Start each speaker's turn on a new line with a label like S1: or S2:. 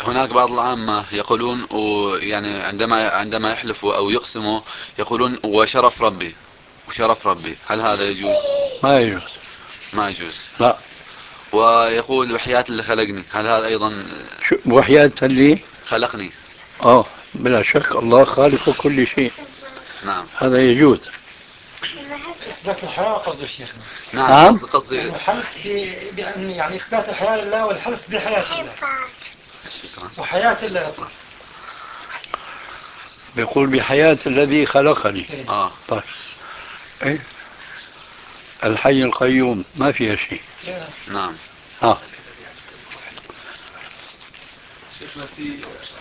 S1: هناك بعض العامة يقولون، ويعني عندما يحلفوا أو يقسموا يقولون وشرف ربي، وشرف ربي، هل هذا يجوز؟
S2: ما يجوز.
S1: ما يجوز.
S2: لا.
S1: ويقول وحياة اللي خلقني، هل هذا أيضا؟
S2: شو وحياة اللي
S1: خلقني.
S2: بلا شك الله خالق كل شيء،
S1: نعم.
S2: هذا يجوز.
S3: إثبات الحياة قصد شيخنا.
S1: نعم،
S2: نعم.
S1: قصدي.
S3: يعني الحلف بأن يعني إثبات الحياة لله والحلف بحياة الله
S1: شكرا.
S3: وحياة الله يطلق.
S2: بيقول بحياة الذي خلقني.
S1: آه.
S2: طيب. إيه؟ الحي القيوم ما فيها شيء.
S1: نعم.
S2: ها.
S1: شيخنا في